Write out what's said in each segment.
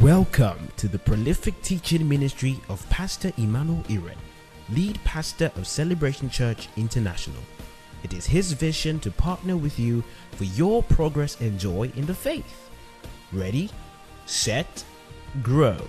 Welcome to the prolific teaching ministry of Pastor Emmanuel Iren, lead pastor of Celebration Church International. It is his vision to partner with you for your progress and joy in the faith. Ready, set, grow.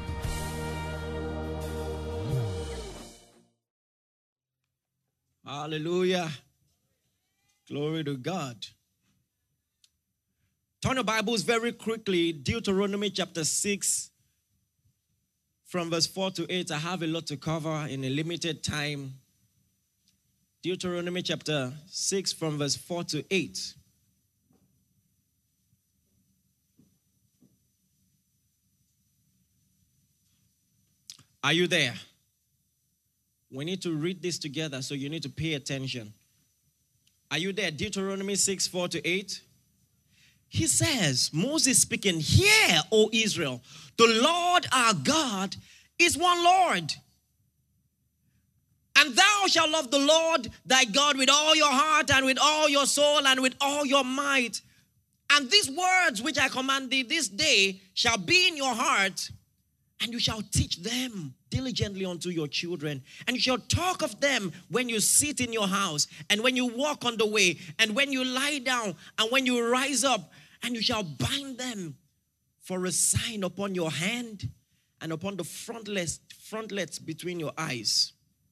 Hallelujah. Glory to God. Turn your Bibles very quickly. Deuteronomy chapter 6 from verse 4 to 8. I have a lot to cover in a limited time. Deuteronomy chapter 6 from verse 4 to 8. Are you there? We need to read this together, so you need to pay attention. Are you there? Deuteronomy 6, 4 to 8. He says, Moses speaking, "Hear, O Israel, the Lord our God is one Lord. And thou shalt love the Lord thy God with all your heart and with all your soul and with all your might. And these words which I command thee this day shall be in your heart, and you shall teach them diligently unto your children. And you shall talk of them when you sit in your house, and when you walk on the way, and when you lie down, and when you rise up. And you shall bind them for a sign upon your hand and upon the frontlets between your eyes."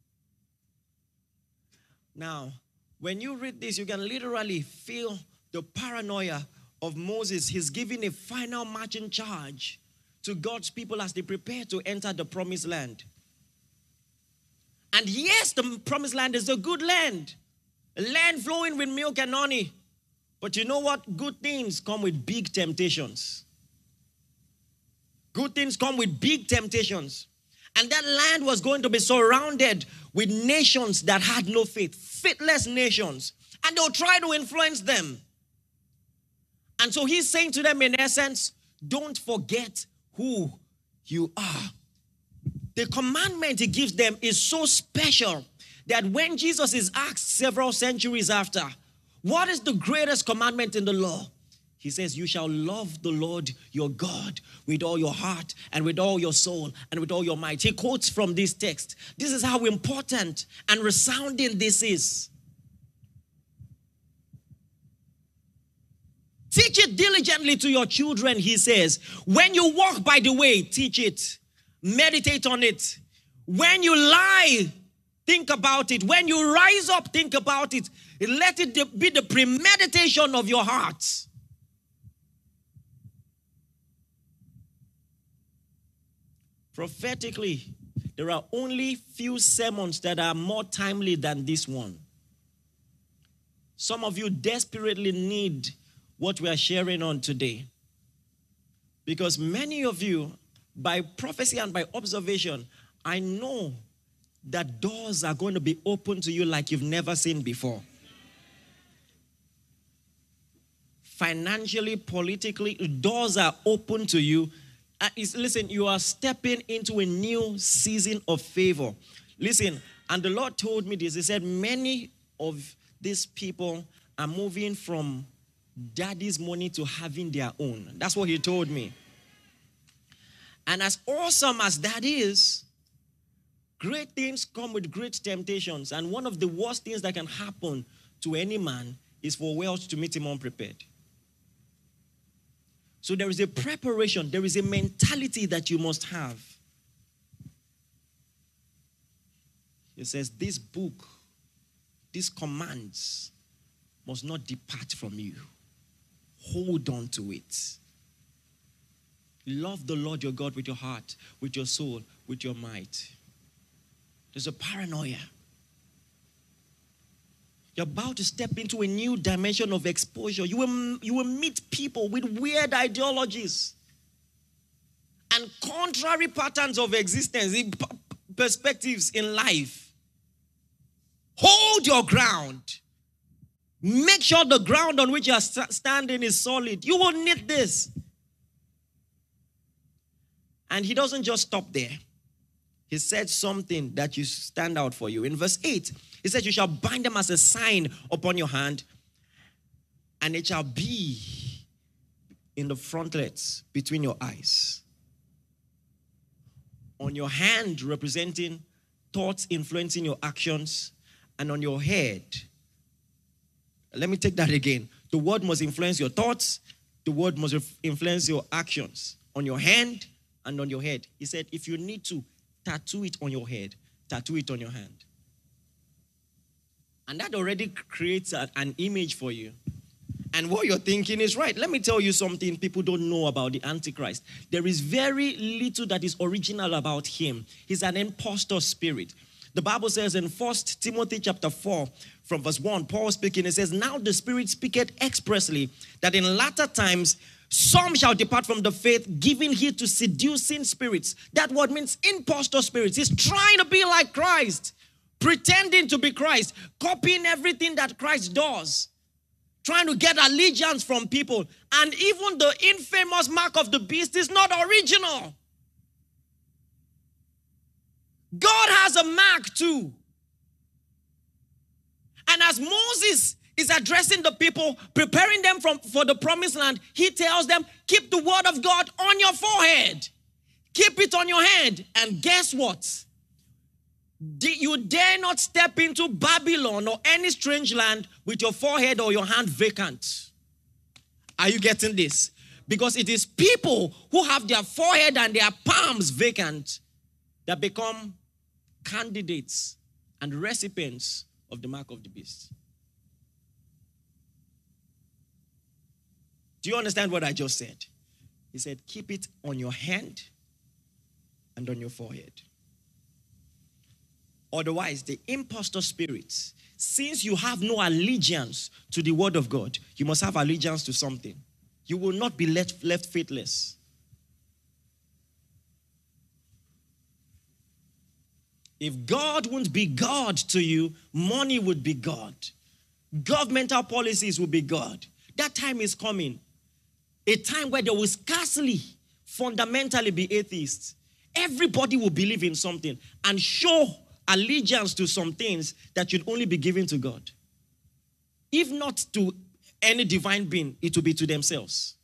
Now, when you read this, you can literally feel the paranoia of Moses. He's giving a final marching charge to God's people as they prepare to enter the promised land. And yes, the promised land is a good land, a land flowing with milk and honey. But you know what? Good things come with big temptations. Good things come with big temptations. And that land was going to be surrounded with nations that had no faith, faithless nations. And they'll try to influence them. And so he's saying to them, in essence, don't forget who you are. The commandment he gives them is so special that when Jesus is asked several centuries after, what is the greatest commandment in the law? He says, you shall love the Lord your God with all your heart and with all your soul and with all your might. He quotes from this text. This is how important and resounding this is. Teach it diligently to your children, he says. When you walk by the way, teach it. Meditate on it. When you lie, think about it. When you rise up, think about it. Let it be the premeditation of your heart. Prophetically, there are only few sermons that are more timely than this one. Some of you desperately need what we are sharing on today. Because many of you, by prophecy and by observation, I know that doors are going to be open to you like you've never seen before. Financially, politically, doors are open to you. Listen, you are stepping into a new season of favor. Listen, and the Lord told me this. He said, many of these people are moving from daddy's money to having their own. That's what he told me. And as awesome as that is, great things come with great temptations. And one of the worst things that can happen to any man is for wealth to meet him unprepared. So there is a preparation, there is a mentality that you must have. It says, this book, these commands must not depart from you. Hold on to it. Love the Lord your God with your heart, with your soul, with your might. There's a paranoia. You're about to step into a new dimension of exposure. You will meet people with weird ideologies and contrary patterns of existence, perspectives in life. Hold your ground. Make sure the ground on which you are standing is solid. You will need this. And he doesn't just stop there. He said something that you stand out for you. In verse 8, he said, you shall bind them as a sign upon your hand, and it shall be in the frontlets between your eyes. On your hand, representing thoughts influencing your actions. And on your head, let me take that again. The word must influence your thoughts. The word must influence your actions. On your hand and on your head. He said, if you need to tattoo it on your head, tattoo it on your hand. And that already creates an image for you. And what you're thinking is right. Let me tell you something people don't know about the Antichrist. There is very little that is original about him. He's an impostor spirit. The Bible says in 1 Timothy chapter 4, from verse 1, Paul speaking, it says, now the Spirit speaketh expressly, that in latter times some shall depart from the faith, giving heed to seducing spirits. That word means impostor spirits. He's trying to be like Christ, pretending to be Christ, copying everything that Christ does, trying to get allegiance from people. And even the infamous mark of the beast is not original. God has a mark too. And as Moses is addressing the people, preparing them for the promised land, he tells them, keep the word of God on your forehead. Keep it on your hand. And guess what? You dare not step into Babylon or any strange land with your forehead or your hand vacant. Are you getting this? Because it is people who have their forehead and their palms vacant that become candidates and recipients of the mark of the beast. Do you understand what I just said? He said, keep it on your hand and on your forehead. Otherwise, the impostor spirits, since you have no allegiance to the word of God, you must have allegiance to something. You will not be left faithless. If God won't be God to you, money would be God. Governmental policies will be God. That time is coming. A time where there will scarcely fundamentally be atheists. Everybody will believe in something and show allegiance to some things that should only be given to God. If not to any divine being, it will be to themselves.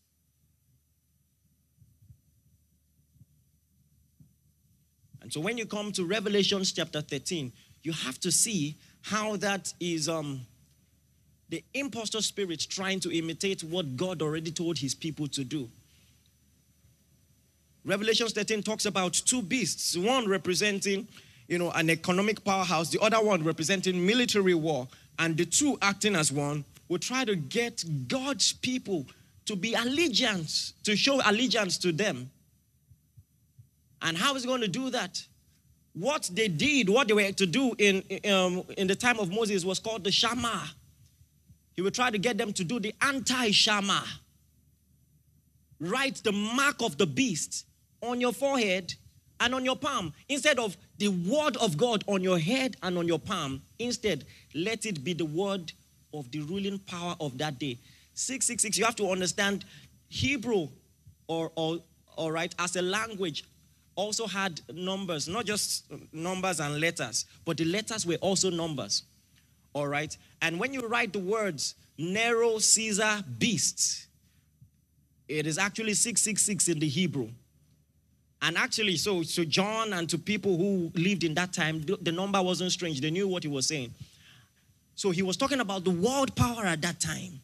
And so when you come to Revelation chapter 13, you have to see how that is the impostor spirit trying to imitate what God already told his people to do. Revelation 13 talks about two beasts, one representing, an economic powerhouse, the other one representing military war, and the two acting as one will try to get God's people to be allegiance, to show allegiance to them. And how is he going to do that? What they did, what they were to do in the time of Moses was called the Shammah. He will try to get them to do the anti-Shammah. Write the mark of the beast on your forehead and on your palm. Instead of the word of God on your head and on your palm, instead, let it be the word of the ruling power of that day. 666, you have to understand Hebrew, all right, as a language, also had numbers, not just numbers and letters, but the letters were also numbers. All right? And when you write the words Nero, Caesar, beast, it is actually 666 in the Hebrew. And actually, so John and to people who lived in that time, the number wasn't strange. They knew what he was saying. So he was talking about the world power at that time.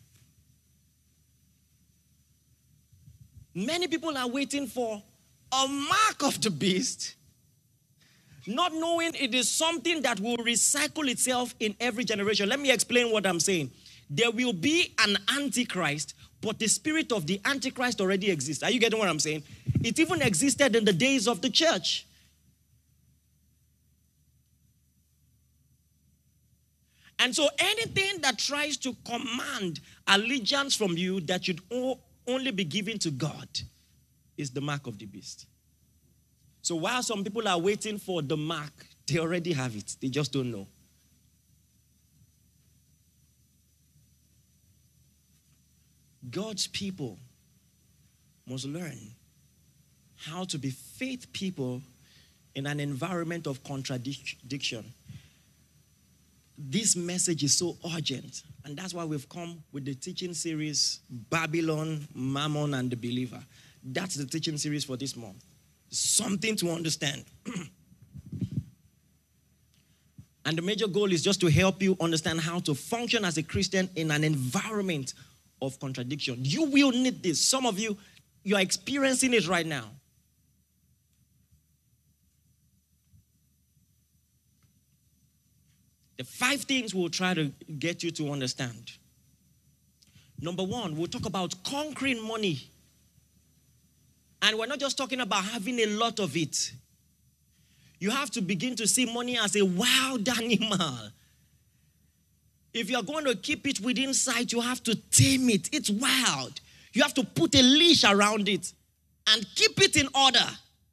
Many people are waiting for a mark of the beast, not knowing it is something that will recycle itself in every generation. Let me explain what I'm saying. There will be an antichrist, but the spirit of the antichrist already exists. Are you getting what I'm saying? It even existed in the days of the church. And so anything that tries to command allegiance from you that should only be given to God is the mark of the beast. So while some people are waiting for the mark, they already have it. They just don't know. God's people must learn how to be faith people in an environment of contradiction. This message is so urgent, and that's why we've come with the teaching series, Babylon, Mammon, and the Believer. That's the teaching series for this month. Something to understand. And the major goal is just to help you understand how to function as a Christian in an environment of contradiction. You will need this. Some of you, you are experiencing it right now. The 5 things we'll try to get you to understand. Number 1, we'll talk about conquering money. And we're not just talking about having a lot of it. You have to begin to see money as a wild animal. If you're going to keep it within sight, you have to tame it. It's wild. You have to put a leash around it and keep it in order.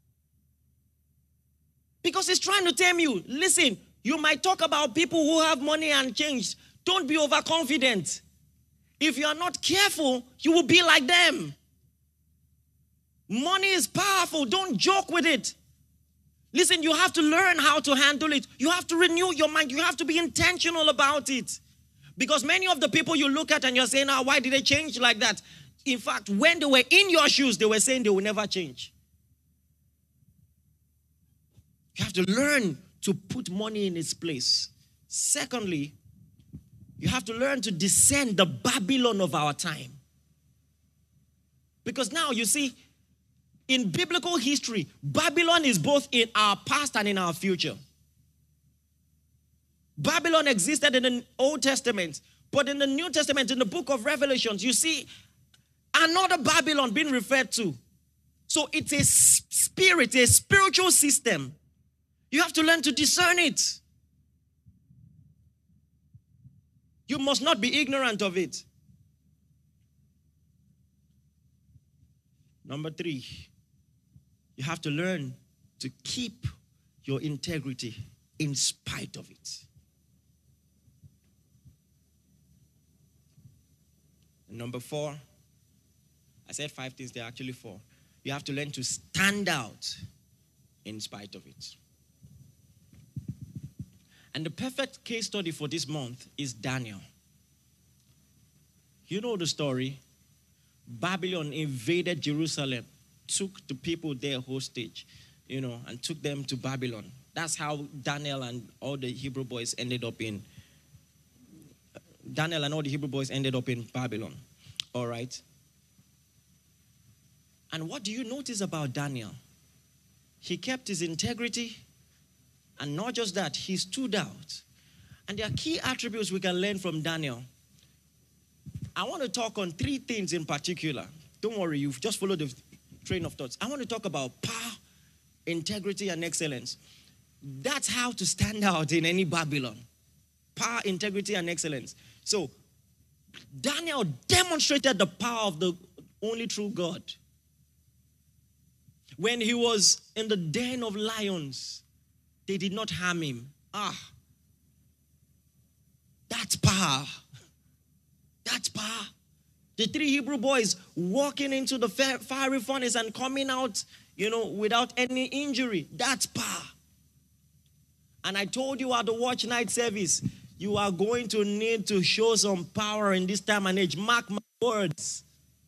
Because it's trying to tame you. Listen, you might talk about people who have money and change. Don't be overconfident. If you are not careful, you will be like them. Money is powerful. Don't joke with it. Listen, you have to learn how to handle it. You have to renew your mind. You have to be intentional about it. Because many of the people you look at and you're saying, why did they change like that? In fact, when they were in your shoes, they were saying they will never change. You have to learn to put money in its place. Secondly, you have to learn to discern the Babylon of our time. Because now, you see, in biblical history, Babylon is both in our past and in our future. Babylon existed in the Old Testament, but in the New Testament, in the book of Revelations, you see another Babylon being referred to. So it's a spirit, a spiritual system. You have to learn to discern it. You must not be ignorant of it. Number 3, you have to learn to keep your integrity in spite of it. And number 4, I said 5 things, they're actually 4. You have to learn to stand out in spite of it. And the perfect case study for this month is Daniel. You know the story. Babylon invaded Jerusalem, took the people there hostage, and took them to Babylon. That's how Daniel and all the Hebrew boys ended up in Babylon. All right? And what do you notice about Daniel? He kept his integrity, and not just that, he stood out. And there are key attributes we can learn from Daniel. I want to talk on 3 things in particular. Don't worry, you've just followed the train of thoughts. I want to talk about power, integrity, and excellence. That's how to stand out in any Babylon. Power, integrity, and excellence. So, Daniel demonstrated the power of the only true God. When he was in the den of lions, they did not harm him. That's power. That's power. The 3 Hebrew boys walking into the fiery furnace and coming out, without any injury. That's power. And I told you at the watch night service, you are going to need to show some power in this time and age. Mark my words.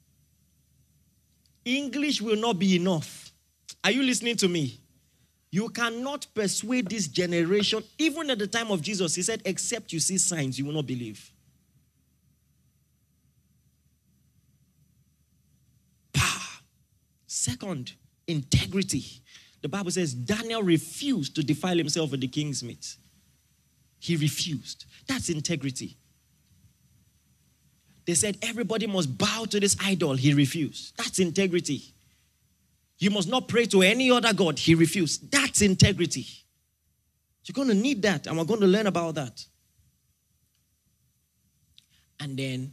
English will not be enough. Are you listening to me? You cannot persuade this generation. Even at the time of Jesus, he said, except you see signs, you will not believe. Power. Second, integrity. The Bible says Daniel refused to defile himself with the king's meat. He refused. That's integrity. They said everybody must bow to this idol. He refused. That's integrity. You must not pray to any other God. He refused. That's integrity. You're going to need that, and we're going to learn about that. And then,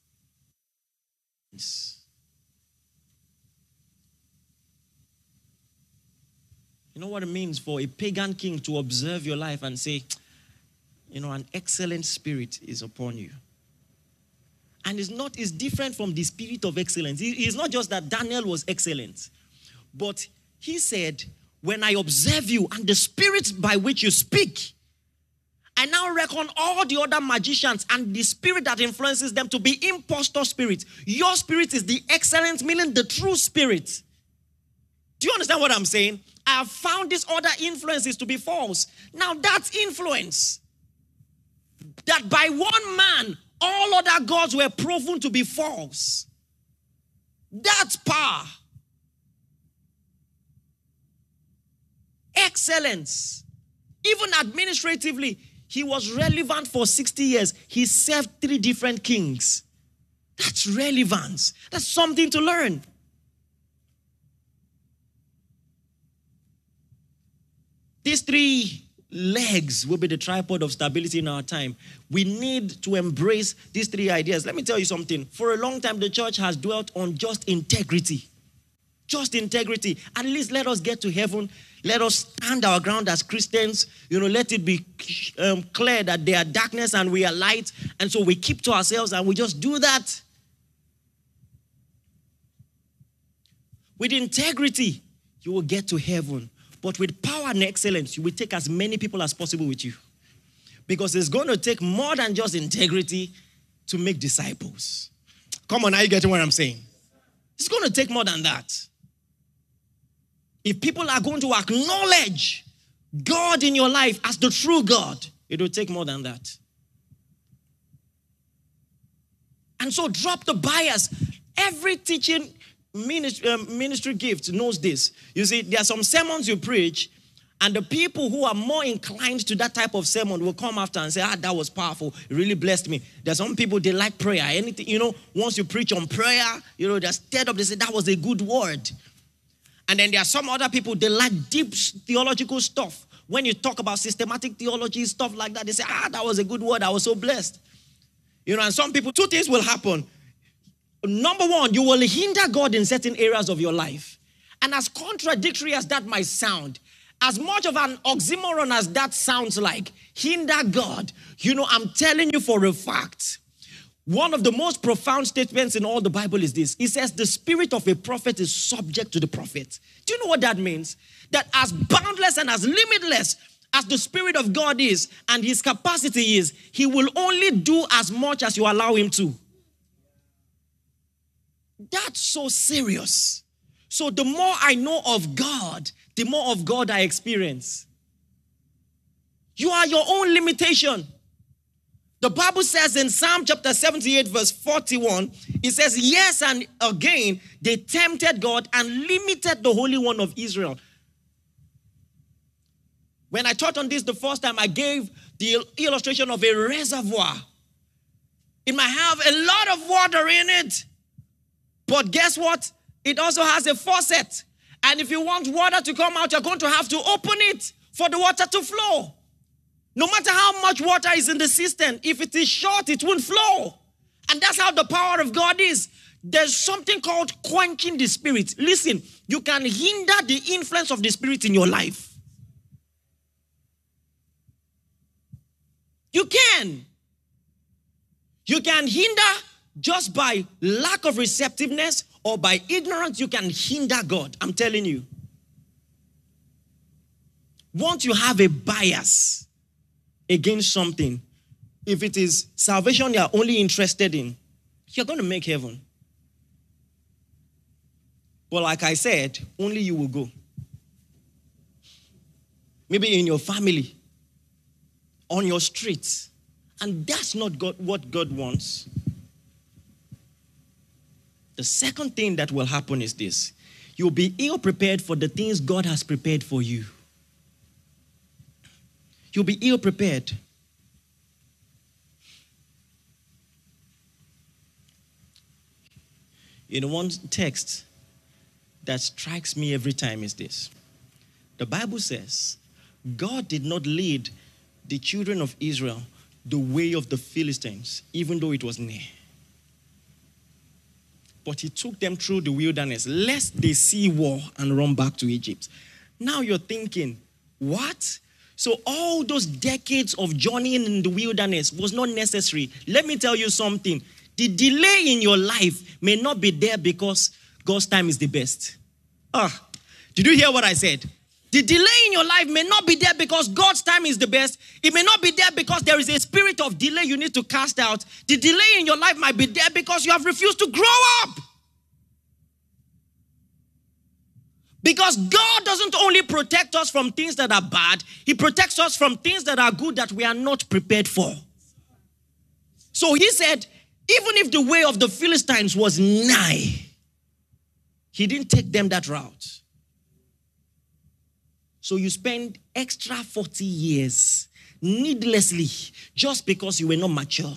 you know what it means for a pagan king to observe your life and say, an excellent spirit is upon you. And it's different from the spirit of excellence. It's not just that Daniel was excellent, but he said, when I observe you and the spirit by which you speak, I now reckon all the other magicians and the spirit that influences them to be impostor spirits. Your spirit is the excellent, meaning the true spirit. Do you understand what I'm saying? I have found these other influences to be false. Now that's influence. That by one man, all other gods were proven to be false. That's power. Excellence. Even administratively, he was relevant for 60 years. He served 3 different kings. That's relevance. That's something to learn. These 3 legs will be the tripod of stability in our time. We need to embrace these 3 ideas. Let me tell you something. For a long time, the church has dwelt on just integrity. Just integrity. At least let us get to heaven. Let us stand our ground as Christians. Let it be clear that they are darkness and we are light. And so we keep to ourselves and we just do that. With integrity, you will get to heaven. But with power and excellence, you will take as many people as possible with you. Because it's going to take more than just integrity to make disciples. Come on, are you getting what I'm saying? It's going to take more than that. If people are going to acknowledge God in your life as the true God, it will take more than that. And so drop the bias. Every teaching ministry gift knows this. You see, there are some sermons you preach, and the people who are more inclined to that type of sermon will come after and say, that was powerful. It really blessed me. There are some people, they like prayer. Anything, once you preach on prayer, they're stirred up. They say, that was a good word. And then there are some other people, they like deep theological stuff. When you talk about systematic theology, stuff like that, they say, that was a good word. I was so blessed. And some people, 2 things will happen. Number 1, you will hinder God in certain areas of your life. And as contradictory as that might sound, as much of an oxymoron as that sounds like, hinder God, I'm telling you for a fact, one of the most profound statements in all the Bible is this. It says the spirit of a prophet is subject to the prophet. Do you know what that means? That as boundless and as limitless as the spirit of God is and his capacity is, he will only do as much as you allow him to. That's so serious. So the more I know of God, the more of God I experience. You are your own limitation. The Bible says in Psalm chapter 78 verse 41, it says, yes, and again, they tempted God and limited the Holy One of Israel. When I taught on this the first time, I gave the illustration of a reservoir. It might have a lot of water in it. But guess what? It also has a faucet. And if you want water to come out, you're going to have to open it for the water to flow. No matter how much water is in the system, if it is short, it won't flow. And that's how the power of God is. There's something called quenching the spirit. Listen, you can hinder the influence of the spirit in your life. You can. You can hinder just by lack of receptiveness or by ignorance. You can hinder God. I'm telling you. Once you have a bias against something, if it is salvation you're only interested in, you're going to make heaven. But like I said, only you will go. Maybe in your family, on your streets. And that's not what God wants. The second thing that will happen is this. You'll be ill prepared for the things God has prepared for you. You'll be ill prepared. One text that strikes me every time is this. The Bible says, God did not lead the children of Israel the way of the Philistines, even though it was near. But he took them through the wilderness, lest they see war and run back to Egypt. Now you're thinking, what? So all those decades of journeying in the wilderness was not necessary. Let me tell you something. The delay in your life may not be there because God's time is the best. Did you hear what I said? The delay in your life may not be there because God's time is the best. It may not be there because there is a spirit of delay you need to cast out. The delay in your life might be there because you have refused to grow up. Because God doesn't only protect us from things that are bad, He protects us from things that are good that we are not prepared for. So He said, even if the way of the Philistines was nigh, He didn't take them that route. So you spend extra 40 years needlessly just because you were not mature.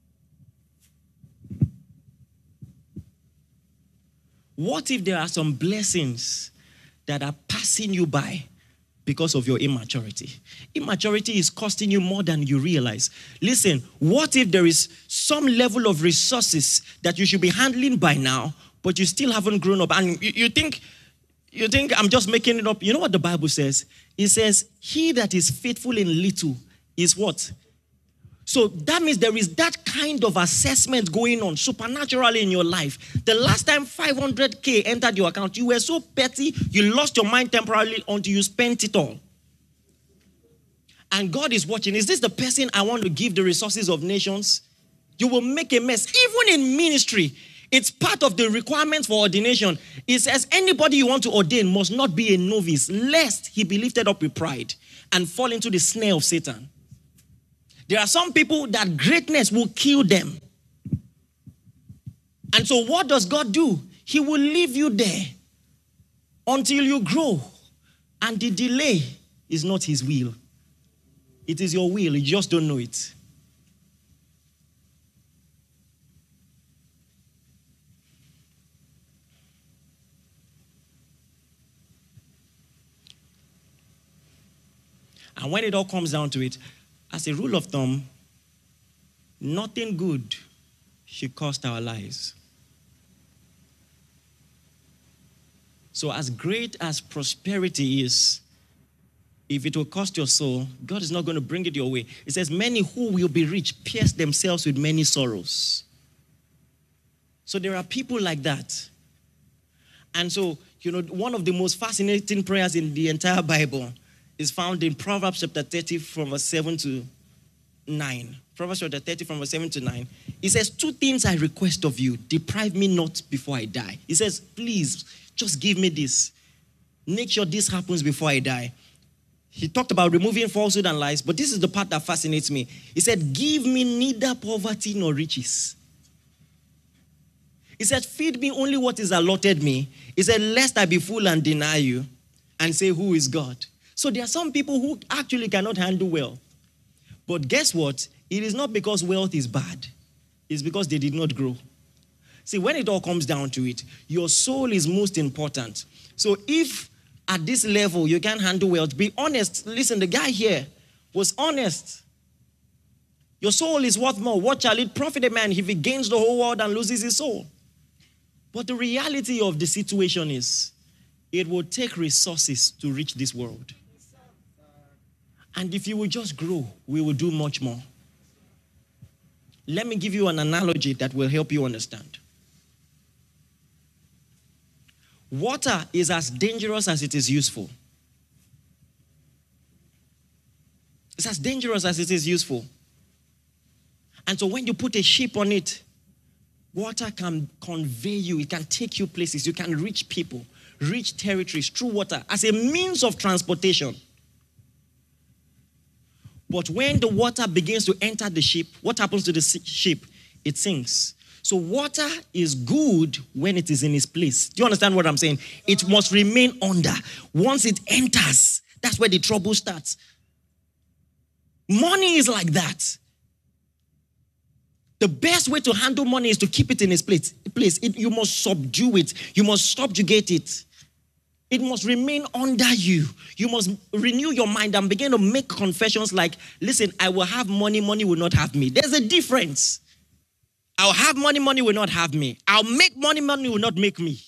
What if there are some blessings that are passing you by because of your immaturity? Immaturity is costing you more than you realize. Listen, what if there is some level of resources that you should be handling by now, but you still haven't grown up? And you think I'm just making it up. You know what the Bible says? It says, he that is faithful in little is what? So that means there is that kind of assessment going on supernaturally in your life. The last time 500K entered your account, you were so petty, you lost your mind temporarily until you spent it all. And God is watching. Is this the person I want to give the resources of nations? You will make a mess. Even in ministry, it's part of the requirements for ordination. It says anybody you want to ordain must not be a novice, lest he be lifted up with pride and fall into the snare of Satan. There are some people that greatness will kill them. And so what does God do? He will leave you there until you grow. And the delay is not his will. It is your will. You just don't know it. And when it all comes down to it, as a rule of thumb, nothing good should cost our lives. So as great as prosperity is, if it will cost your soul, God is not going to bring it your way. It says, many who will be rich pierce themselves with many sorrows. So there are people like that. And so, one of the most fascinating prayers in the entire Bible is found in Proverbs chapter 30 from verse 7 to 9. Proverbs chapter 30 from verse 7 to 9. It says, 2 things I request of you, deprive me not before I die. It says, please, just give me this. Make sure this happens before I die. He talked about removing falsehood and lies, but this is the part that fascinates me. He said, give me neither poverty nor riches. He said, feed me only what is allotted me. He said, lest I be full and deny you and say, who is God? So there are some people who actually cannot handle wealth. But guess what? It is not because wealth is bad. It's because they did not grow. See, when it all comes down to it, your soul is most important. So if at this level you can't handle wealth, be honest. Listen, the guy here was honest. Your soul is worth more. What shall it profit a man if he gains the whole world and loses his soul? But the reality of the situation is, it will take resources to reach this world. And if you will just grow, we will do much more. Let me give you an analogy that will help you understand. Water is as dangerous as it is useful. It's as dangerous as it is useful. And so when you put a ship on it, water can convey you. It can take you places. You can reach people, reach territories through water as a means of transportation. But when the water begins to enter the ship, what happens to the ship? It sinks. So water is good when it is in its place. Do you understand what I'm saying? It must remain under. Once it enters, that's where the trouble starts. Money is like that. The best way to handle money is to keep it in its place. You must subdue it. You must subjugate it. It must remain under you. You must renew your mind and begin to make confessions like, listen, I will have money, money will not have me. There's a difference. I'll have money, money will not have me. I'll make money, money will not make me.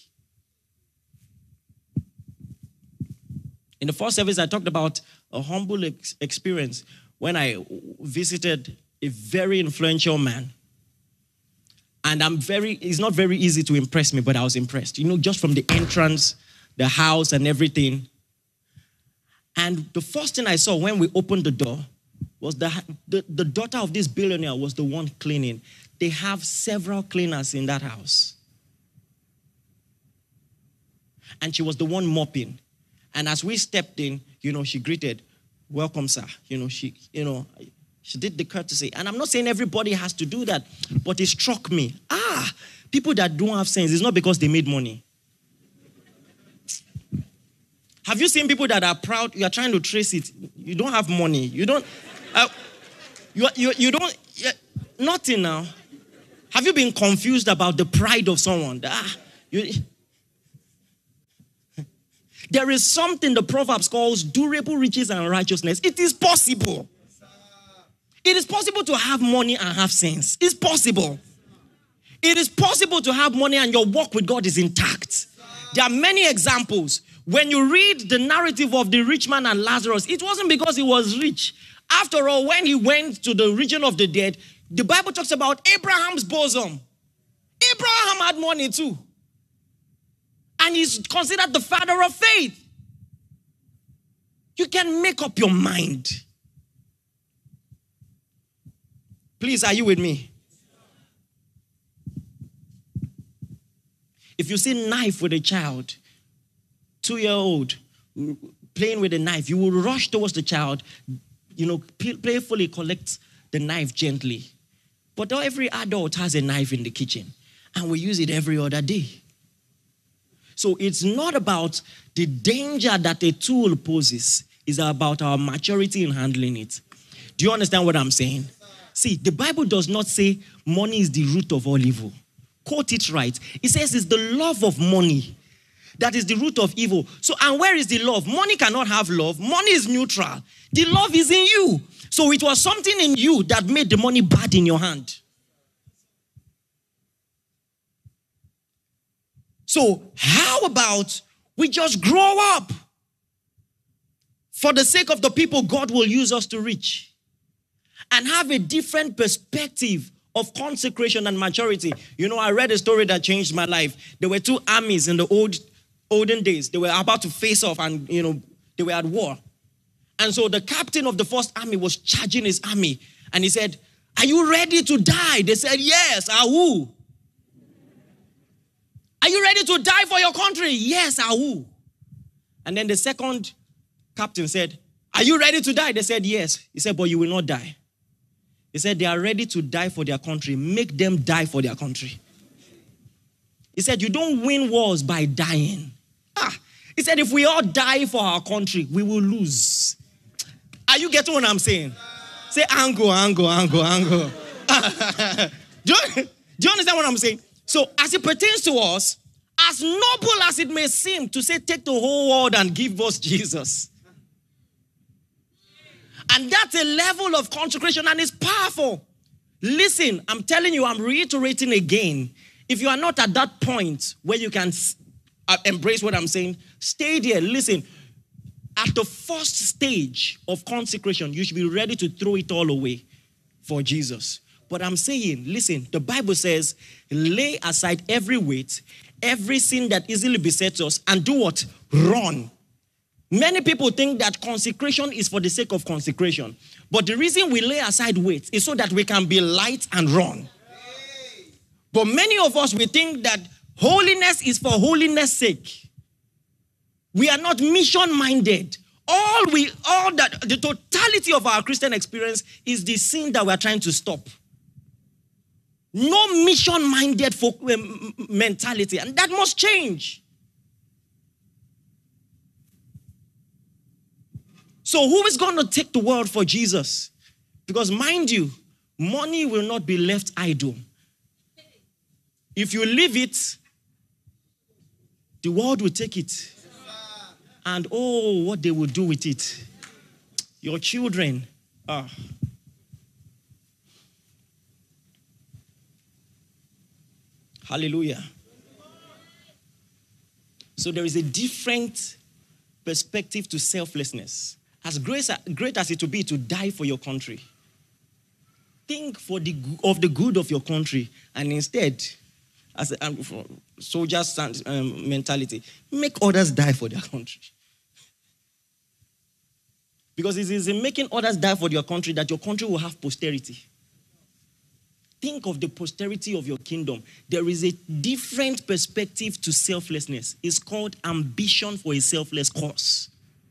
In the first service, I talked about a humble experience when I visited a very influential man. And it's not very easy to impress me, but I was impressed. Just from the entrance, the house and everything. And the first thing I saw when we opened the door was the daughter of this billionaire was the one cleaning. They have several cleaners in that house. and she was the one mopping. And as we stepped in, she greeted, "Welcome, sir." She did the courtesy. And I'm not saying everybody has to do that, but it struck me. People that don't have sense, it's not because they made money. Have you seen people that are proud? You are trying to trace it. You don't have money. You don't. You don't. Nothing now. Have you been confused about the pride of someone? There is something the Proverbs calls durable riches and righteousness. It is possible. It is possible to have money and have sense. It's possible. It is possible to have money and your walk with God is intact. There are many examples. When you read the narrative of the rich man and Lazarus, it wasn't because he was rich. After all, when he went to the region of the dead, the Bible talks about Abraham's bosom. Abraham had money too. And he's considered the father of faith. You can make up your mind. Please, are you with me? If you see a knife with a child, 2-year-old, playing with a knife, you will rush towards the child, playfully collect the knife gently. But every adult has a knife in the kitchen, and we use it every other day. So it's not about the danger that a tool poses. It's about our maturity in handling it. Do you understand what I'm saying? See, the Bible does not say money is the root of all evil. Quote it right. It says it's the love of money that is the root of evil. So, and where is the love? Money cannot have love. Money is neutral. The love is in you. So it was something in you that made the money bad in your hand. So how about we just grow up for the sake of the people God will use us to reach and have a different perspective of consecration and maturity. I read a story that changed my life. There were two armies in the olden days. They were about to face off and, they were at war. And so the captain of the first army was charging his army. And he said, "Are you ready to die?" They said, "Yes, Ahu." "Are you ready to die for your country?" "Yes, Ahu." And then the second captain said, "Are you ready to die?" They said, "Yes." He said, "But you will not die." He said, "They are ready to die for their country. Make them die for their country." He said, "You don't win wars by dying." He said, "If we all die for our country, we will lose." Are you getting what I'm saying? Say, angle. Do you understand what I'm saying? So as it pertains to us, as noble as it may seem to say, take the whole world and give us Jesus. And that's a level of consecration and it's powerful. Listen, I'm telling you, I'm reiterating again. If you are not at that point where you can embrace what I'm saying, stay there. Listen, at the first stage of consecration, you should be ready to throw it all away for Jesus. But I'm saying, listen, the Bible says, lay aside every weight, every sin that easily besets us, and do what? Run. Many people think that consecration is for the sake of consecration. But the reason we lay aside weight is so that we can be light and run. But many of us, we think that holiness is for holiness' sake. We are not mission-minded. The totality of our Christian experience is the sin that we are trying to stop. No mission-minded mentality, and that must change. So who is going to take the world for Jesus? Because mind you, money will not be left idle. If you leave it, the world will take it. And what they will do with it. Your children. Hallelujah. So there is a different perspective to selflessness. As great as it will be to die for your country, think of the good of your country, and instead, as a soldier's mentality, make others die for their country. Because it is in making others die for your country that your country will have posterity. think of the posterity of your kingdom, there is a different perspective to selflessness. It's called ambition for a selfless cause.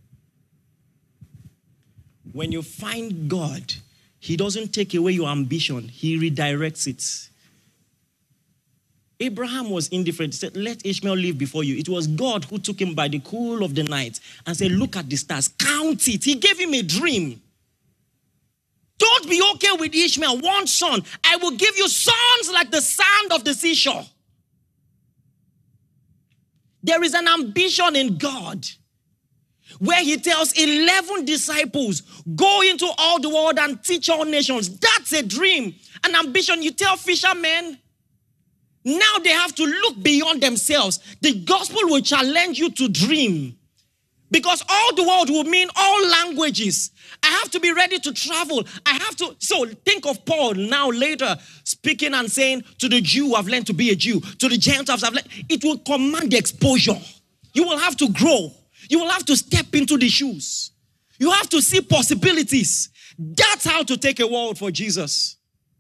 When you find God, he doesn't take away your ambition. He redirects it. Abraham was indifferent. He said, let Ishmael live before you. It was God who took him by the cool of the night and said, look at the stars, count it. He gave him a dream. Don't be okay with Ishmael, one son. I will give you sons like the sand of the seashore. There is an ambition in God where he tells 11 disciples, go into all the world and teach all nations. That's a dream, an ambition. You tell fishermen, now they have to look beyond themselves. The gospel will challenge you to dream. Because all the world will mean all languages. I have to be ready to travel. So think of Paul now later speaking and saying, to the Jew, I've learned to be a Jew. To the Gentiles, I've learned. It will command the exposure. You will have to grow. You will have to step into the shoes. You have to see possibilities. That's how to take a world for Jesus.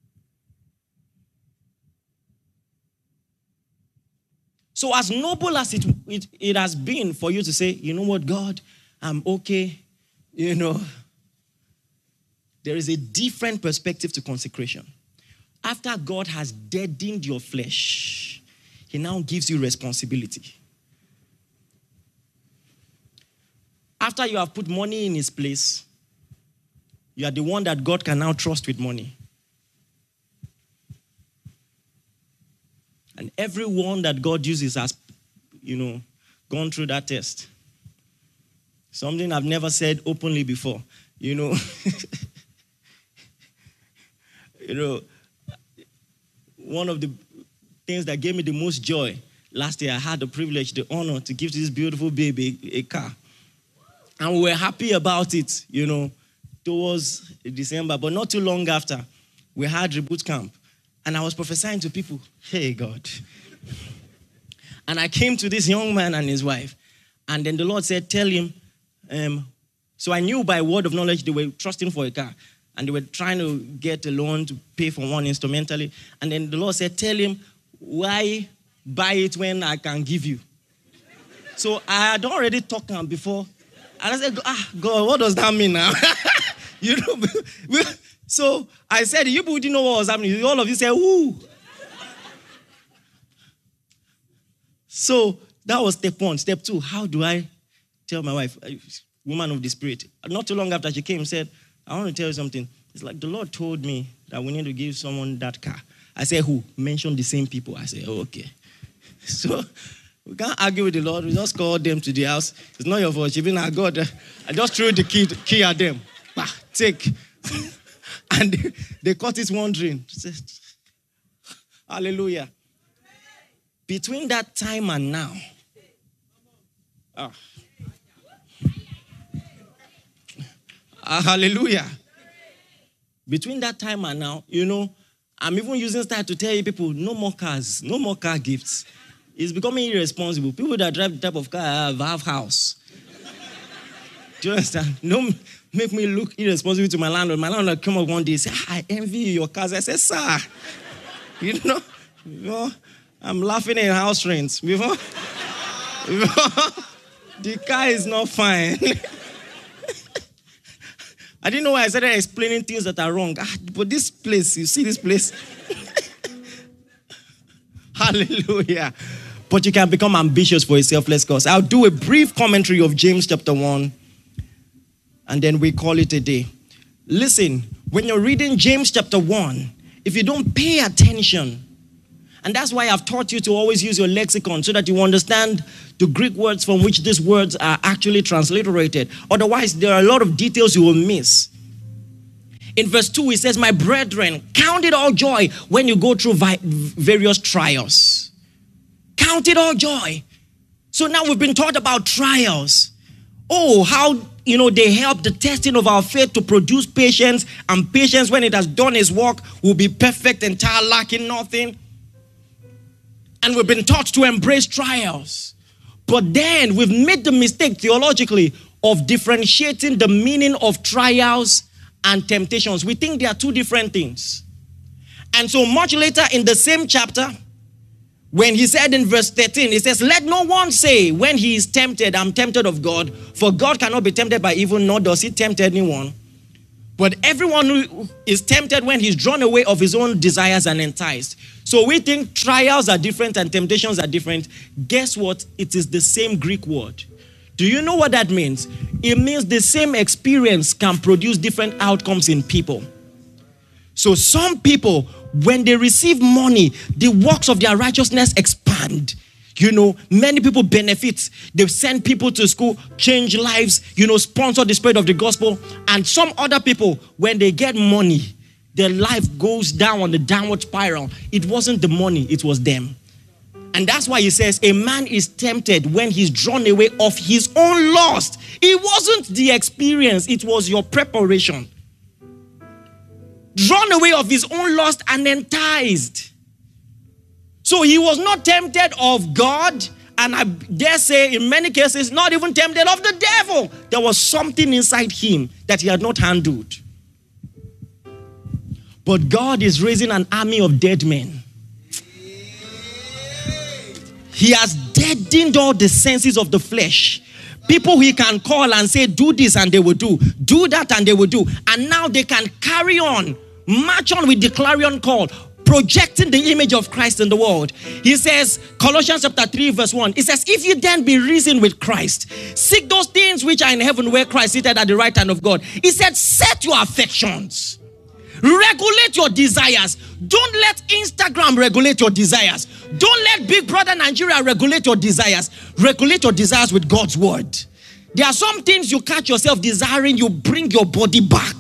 So as noble as it has been for you to say, you know what, God, I'm okay, there is a different perspective to consecration. After God has deadened your flesh, he now gives you responsibility. After you have put money in his place, you are the one that God can now trust with money. And everyone that God uses has, gone through that test. Something I've never said openly before. One of the things that gave me the most joy last year, I had the privilege, the honor to give to this beautiful baby a car. And we were happy about it, towards December. But not too long after, we had reboot camp. And I was prophesying to people, hey, God. And I came to this young man and his wife. And then the Lord said, tell him. So I knew by word of knowledge they were trusting for a car. And they were trying to get a loan to pay for one instrumentally. And then the Lord said, tell him, why buy it when I can give you? So I had already talked to him before. And I said, God, what does that mean now? So I said, you people didn't know what was happening. All of you said, ooh. So that was step one. Step two, how do I tell my wife, woman of the spirit? Not too long after she came, said, I want to tell you something. It's like the Lord told me that we need to give someone that car. I said, who? Mention the same people. I said, oh, okay. So we can't argue with the Lord. We just called them to the house. It's not your fault. She been our God. I just threw the key at them. Take. And they caught it wondering. Hallelujah. Between that time and now, hallelujah. Between that time and now, I'm even using style to tell you people, no more cars, no more car gifts. It's becoming irresponsible. People that drive the type of car have house. Do you understand? No, make me look irresponsible to my landlord. My landlord came up one day and said, I envy your cars. I said, sir, I'm laughing at house rents. Before the car is not fine. I didn't know why I started explaining things that are wrong. But this place, you see this place? Hallelujah. But you can become ambitious for a selfless cause. I'll do a brief commentary of James chapter 1. And then we call it a day. Listen, when you're reading James chapter 1, if you don't pay attention, and that's why I've taught you to always use your lexicon so that you understand the Greek words from which these words are actually transliterated. Otherwise, there are a lot of details you will miss. In verse 2, it says, my brethren, count it all joy when you go through various trials. Count it all joy. So now we've been taught about trials. Oh, how, they help the testing of our faith to produce patience. And patience, when it has done its work, will be perfect, entire, lacking nothing. And we've been taught to embrace trials. But then we've made the mistake theologically of differentiating the meaning of trials and temptations. We think they are two different things. And so much later in the same chapter, when he said in verse 13, he says, let no one say when he is tempted, I'm tempted of God, for God cannot be tempted by evil, nor does he tempt anyone. But everyone who is tempted when he's drawn away of his own desires and enticed. So we think trials are different and temptations are different. Guess what? It is the same Greek word. Do you know what that means? It means the same experience can produce different outcomes in people. So some people, when they receive money, the works of their righteousness expand. You know, many people benefit. They've sent people to school, change lives, sponsor the spread of the gospel. And some other people, when they get money, their life goes down on the downward spiral. It wasn't the money, it was them. And that's why he says, a man is tempted when he's drawn away of his own lust. It wasn't the experience, it was your preparation. Drawn away of his own lust and enticed. So he was not tempted of God, and I dare say in many cases not even tempted of the devil. There was something inside him that he had not handled. But God is raising an army of dead men. He has deadened all the senses of the flesh. People he can call and say, do this and they will do. Do that and they will do. And now they can carry on, march on with the clarion call, projecting the image of Christ in the world. He says, Colossians chapter 3 verse 1, it says, if you then be risen with Christ, seek those things which are in heaven where Christ is seated at the right hand of God. He said, set your affections. Regulate your desires. Don't let Instagram regulate your desires. Don't let Big Brother Nigeria regulate your desires. Regulate your desires with God's word. There are some things you catch yourself desiring, you bring your body back.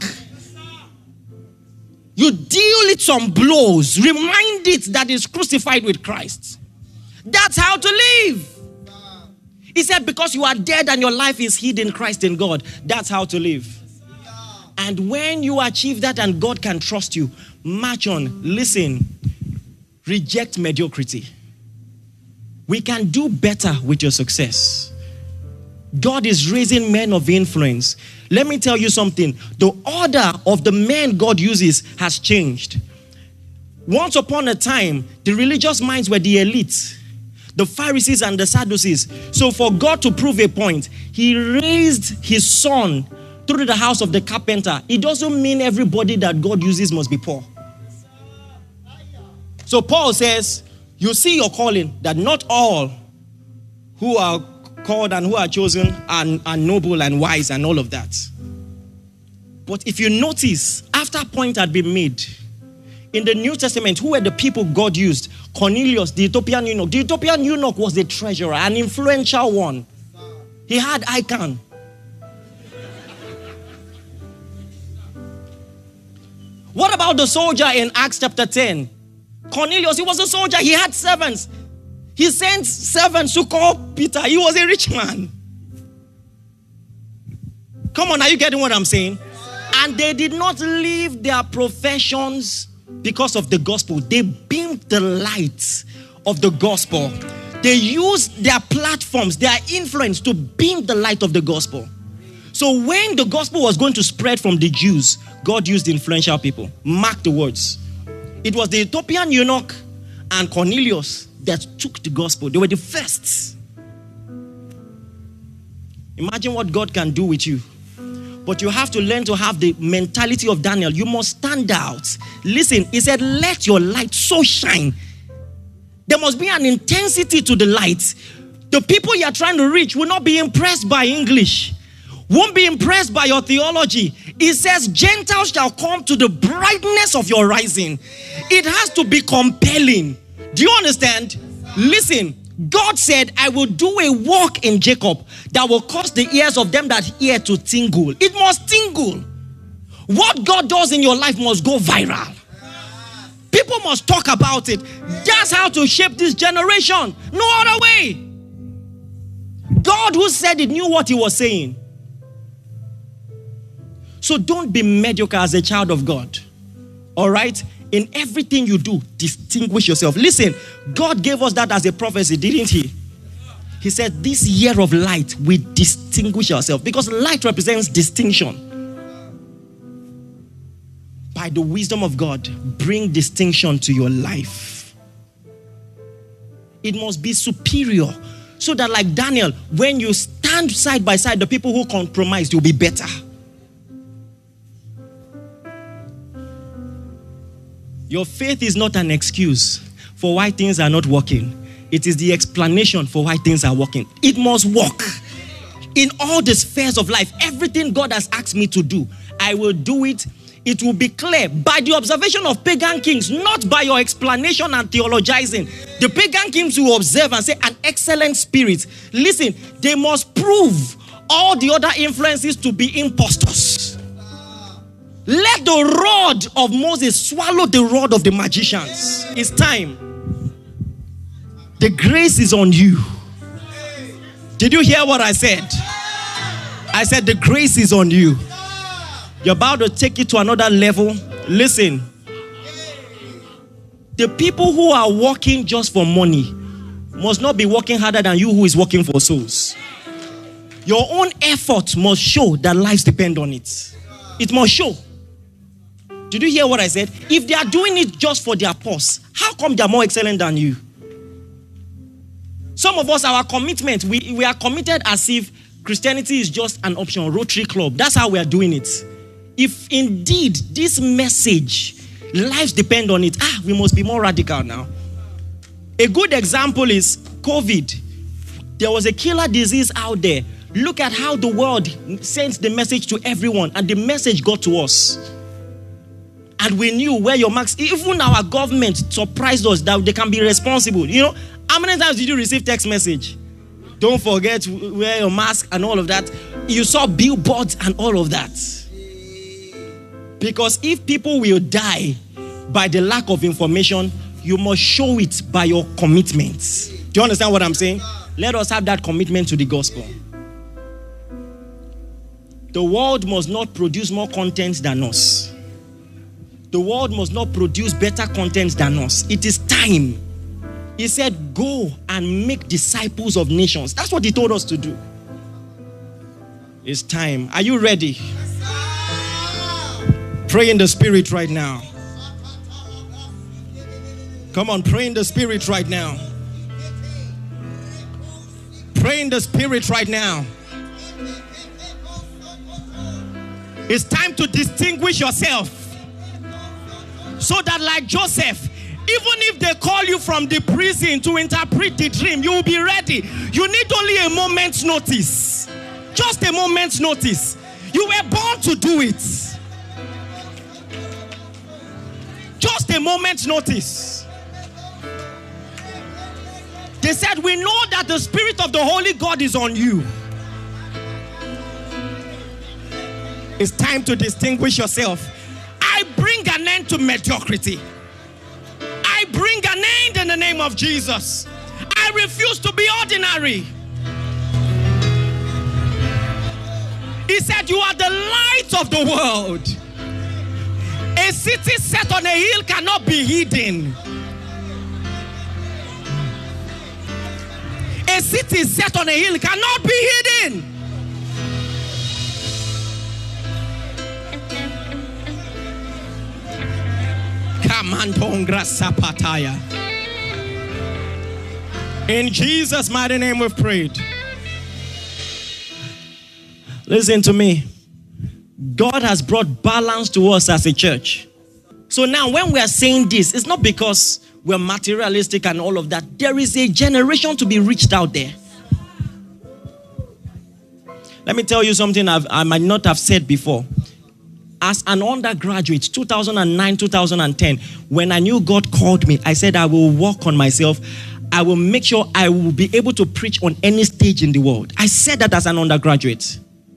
You deal it some blows. Remind it that it's crucified with Christ. That's how to live. He said, because you are dead and your life is hid in Christ in God. That's how to live. And when you achieve that and God can trust you, march on. Listen, reject mediocrity. We can do better with your success. God is raising men of influence. Let me tell you something. The order of the men God uses has changed. Once upon a time, the religious minds were the elite, the Pharisees and the Sadducees. So for God to prove a point, he raised his son through the house of the carpenter. It doesn't mean everybody that God uses must be poor. So Paul says, you see your calling, that not all who are called and who are chosen are noble and wise and all of that. But if you notice, after a point had been made, in the New Testament, who were the people God used? Cornelius, the Ethiopian eunuch. The Ethiopian eunuch was the treasurer, an influential one. He had icon. What about the soldier in Acts chapter 10? Cornelius, he was a soldier. He had servants. He sent servants to call Peter. He was a rich man. Come on, are you getting what I'm saying? And they did not leave their professions because of the gospel. They beamed the light of the gospel. They used their platforms, their influence to beam the light of the gospel. So when the gospel was going to spread from the Jews, God used influential people. Mark the words. It was the Ethiopian eunuch and Cornelius that took the gospel. They were the first. Imagine what God can do with you. But you have to learn to have the mentality of Daniel. You must stand out. Listen, he said, let your light so shine. There must be an intensity to the light. The people you are trying to reach will not be impressed by English, won't be impressed by your theology. It says, Gentiles shall come to the brightness of your rising. It has to be compelling. Do you understand? Listen, God said, I will do a work in Jacob that will cause the ears of them that hear to tingle. It must tingle. What God does in your life must go viral. People must talk about it. That's how to shape this generation. No other way. God who said it knew what he was saying. So don't be mediocre as a child of God. All right? In everything you do, distinguish yourself. Listen, God gave us that as a prophecy, didn't he? He said, this year of light, we distinguish ourselves. Because light represents distinction. by the wisdom of God, bring distinction to your life. It must be superior. So that like Daniel, when you stand side by side, the people who compromised, you'll be better. Your faith is not an excuse for why things are not working. It is the explanation for why things are working. It must work. In all the spheres of life, everything God has asked me to do, I will do it. It will be clear by the observation of pagan kings, not by your explanation and theologizing. The pagan kings will observe and say, an excellent spirit. Listen, they must prove all the other influences to be impostors. Let the rod of Moses swallow the rod of the magicians. It's time. The grace is on you. Did you hear what I said? I said the grace is on you. You're about to take it to another level. Listen. The people who are working just for money must not be working harder than you who is working for souls. Your own effort must show that lives depend on it. It must show. Did you hear what I said? If they are doing it just for their purse, how come they are more excellent than you? Some of us, our commitment, we are committed as if Christianity is just an option, Rotary Club. That's how we are doing it. If indeed this message, lives depend on it, we must be more radical now. A good example is COVID. There was a killer disease out there. Look at how the world sends the message to everyone, and the message got to us. And we knew where your marks, even our government surprised us that they can be responsible. You know, how many times did you receive text message? Don't forget, wear your mask and all of that. You saw billboards and all of that. Because if people will die by the lack of information, you must show it by your commitment. Do you understand what I'm saying? Let us have that commitment to the gospel. The world must not produce more content than us. The world must not produce better content than us. It is time. He said, go and make disciples of nations. That's what he told us to do. It's time. Are you ready? Pray in the spirit right now. Come on, pray in the spirit right now. Pray in the spirit right now. It's time to distinguish yourself. So that like Joseph, even if they call you from the prison to interpret the dream, you will be ready. You need only a moment's notice. Just a moment's notice. You were born to do it. Just a moment's notice. They said, we know that the Spirit of the Holy God is on you. It's time to distinguish yourself. I bring an end to mediocrity. I bring an end in the name of Jesus. I refuse to be ordinary. He said, you are the light of the world. A city set on a hill cannot be hidden. A city set on a hill cannot be hidden. In Jesus' mighty name we've prayed. Listen to me. God has brought balance to us as a church. So now when we are saying this, it's not because we're materialistic and all of that. There is a generation to be reached out there. Let me tell you something I might not have said before. As an undergraduate, 2009, 2010, when I knew God called me, I said I will work on myself. I will make sure I will be able to preach on any stage in the world. I said that as an undergraduate.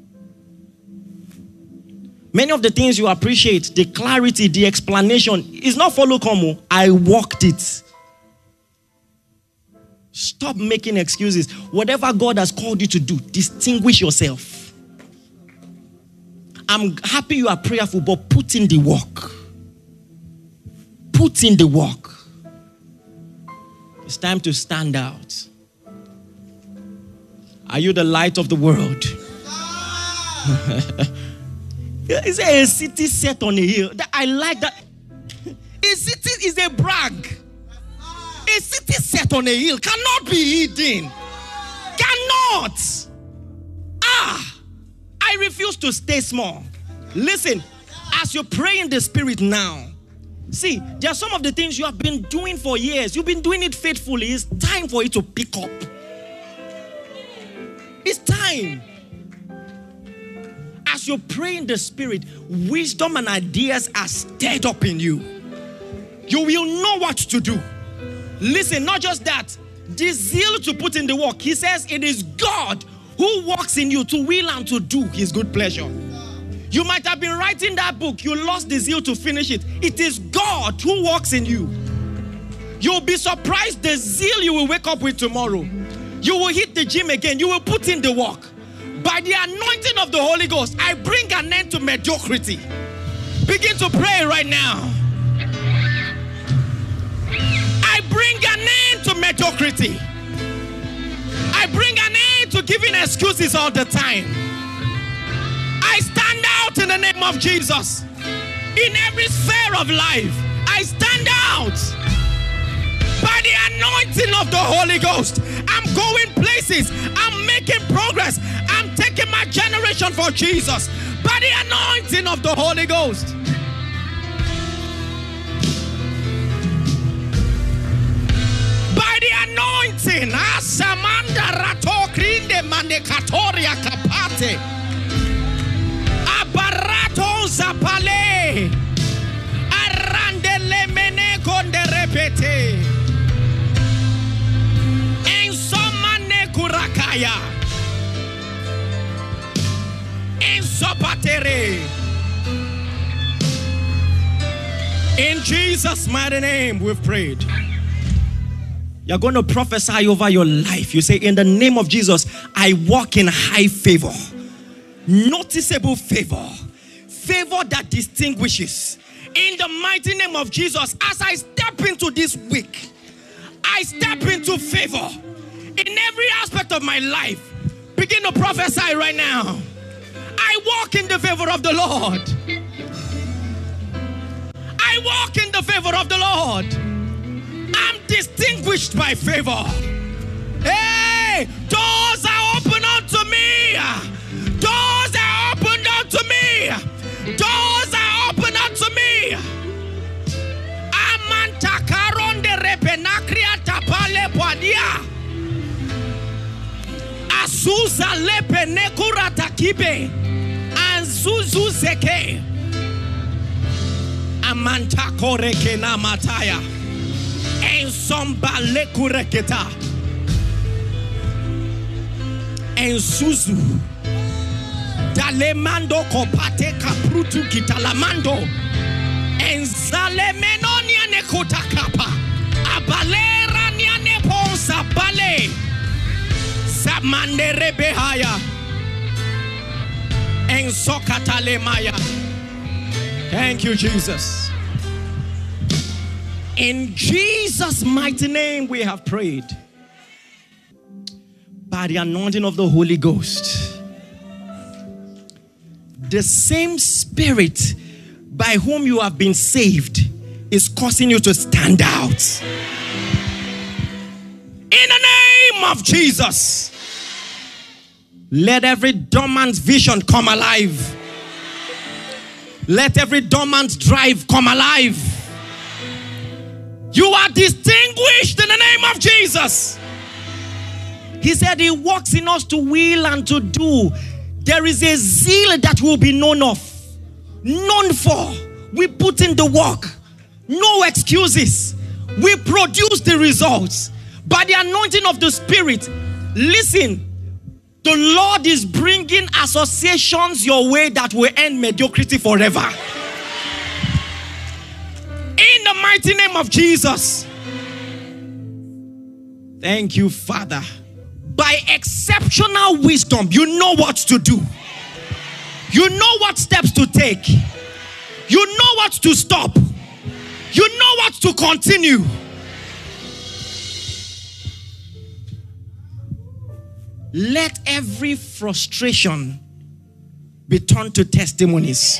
Many of the things you appreciate, the clarity, the explanation, is not follow come. I walked it. Stop making excuses. Whatever God has called you to do, distinguish yourself. I'm happy you are prayerful, but put in the work. Put in the work. It's time to stand out. Are you the light of the world? It's a city set on a hill. I like that. A city is a brag. A city set on a hill cannot be hidden. Cannot. I refuse to stay small. Listen, as you pray in the spirit now, see, there are some of the things you have been doing for years. You've been doing it faithfully. It's time for it to pick up. It's time. As you pray in the spirit, wisdom and ideas are stirred up in you. You will know what to do. Listen, not just that. The zeal to put in the work. He says it is God who works in you to will and to do his good pleasure. You might have been writing that book. You lost the zeal to finish it. It is God who works in you. You'll be surprised the zeal you will wake up with tomorrow. You will hit the gym again. You will put in the work. By the anointing of the Holy Ghost, I bring an end to mediocrity. Begin to pray right now. I bring an end to mediocrity. I bring an end to giving excuses all the time. I stand out in the name of Jesus. In every sphere of life, I stand out. By the anointing of the Holy Ghost, I'm going places. I'm making progress. I'm taking my generation for Jesus. By the anointing of the Holy Ghost. By the anointing, Asamanda rato krinde mandekatoria kapate, abarato zapale, arandele mene konde repete, ensomane kurakaya, ensopatere. In Jesus' mighty name, we've prayed. You're going to prophesy over your life. You say, in the name of Jesus, I walk in high favor. Noticeable favor. Favor that distinguishes. In the mighty name of Jesus, as I step into this week, I step into favor. In every aspect of my life, begin to prophesy right now. I walk in the favor of the Lord. I walk in the favor of the Lord. I'm distinguished by favor. Hey, doors are open unto me. Doors are opened unto me. Doors are open unto me. Amanta karonde repenakria tapale poadia. Asuza lepe nekura takibe. Anzuzu zeke. Amanta koreke na mataya. Ensomba lekureketa. Ensuzu. Dalemando kopate kaprutu kitalamando. Enzalemeno niane kotakapa. Abalera niane ponsa bale. Zamande rebehaya. Ensokatalemaya. Thank you, Jesus. In Jesus' mighty name we have prayed. By the anointing of the Holy Ghost. The same Spirit by whom you have been saved is causing you to stand out. In the name of Jesus. Let every dormant vision come alive. Let every dormant drive come alive. You are distinguished in the name of Jesus. He said he works in us to will and to do. There is a zeal that will be known of. Known for. We put in the work. No excuses. We produce the results. By the anointing of the Spirit. Listen. The Lord is bringing associations your way that will end mediocrity forever. In the mighty name of Jesus. Thank you, Father. By exceptional wisdom, you know what to do. You know what steps to take. You know what to stop. You know what to continue. Let every frustration be turned to testimonies.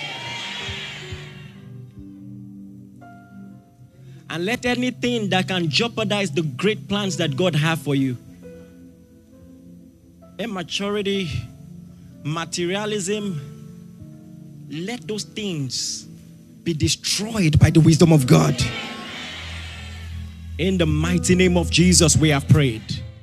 And let anything that can jeopardize the great plans that God has for you, immaturity, materialism, let those things be destroyed by the wisdom of God. In the mighty name of Jesus, we have prayed.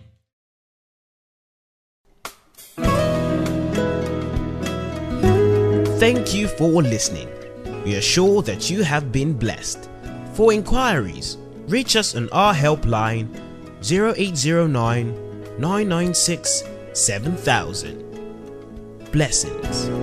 Thank you for listening. We are sure that you have been blessed. For inquiries, reach us on our helpline 0809 996 7000. Blessings.